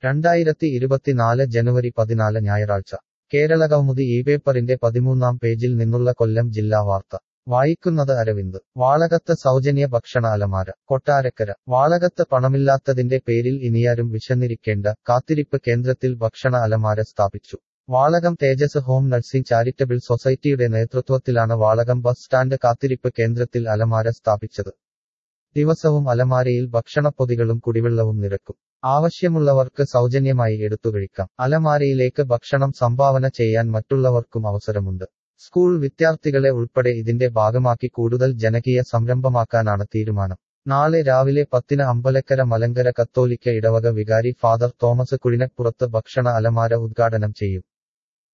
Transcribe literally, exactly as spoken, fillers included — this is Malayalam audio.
രണ്ടായിരത്തി ഇരുപത്തിനാല് ജനുവരി പതിനാല് ഞായറാഴ്ച കേരളകൗമുദി ഈ പേപ്പറിന്റെ പതിമൂന്നാം പേജിൽ നിന്നുള്ള കൊല്ലം ജില്ലാ വാർത്ത വായിക്കുന്നത് അരവിന്ദ് വാളകത്ത് സൗജന്യ ഭക്ഷണ അലമാര കൊട്ടാരക്കര വാളകത്ത് പണമില്ലാത്തതിന്റെ പേരിൽ ഇനിയാരും വിശന്നിരിക്കേണ്ട കാത്തിരിപ്പ് കേന്ദ്രത്തിൽ ഭക്ഷണ അലമാര സ്ഥാപിച്ചു Valakam Tejas home nursing charitable സൊസൈറ്റിയുടെ നേതൃത്വത്തിലാണ് വാളകം ബസ് സ്റ്റാൻഡ് കാത്തിരിപ്പ് കേന്ദ്രത്തിൽ അലമാര സ്ഥാപിച്ചത് ദിവസവും അലമാരയിൽ ഭക്ഷണപ്പൊതികളും കുടിവെള്ളവും നിറക്കും ആവശ്യമുള്ളവർക്ക് സൗജന്യമായി എടുത്തുകഴിക്കാം അലമാരയിലേക്ക് ഭക്ഷണം സംഭാവന ചെയ്യാൻ മറ്റുള്ളവർക്കും അവസരമുണ്ട് സ്കൂൾ വിദ്യാർത്ഥികളെ ഉൾപ്പെടെ ഇതിന്റെ ഭാഗമാക്കി കൂടുതൽ ജനകീയ സംരംഭമാക്കാനാണ് തീരുമാനം നാളെ രാവിലെ പത്തിന് അമ്പലക്കര മലങ്കര കത്തോലിക്ക ഇടവക വികാരി ഫാദർ തോമസ് കുഴിനപ്പുറത്ത് ഭക്ഷണ അലമാര ഉദ്ഘാടനം ചെയ്യും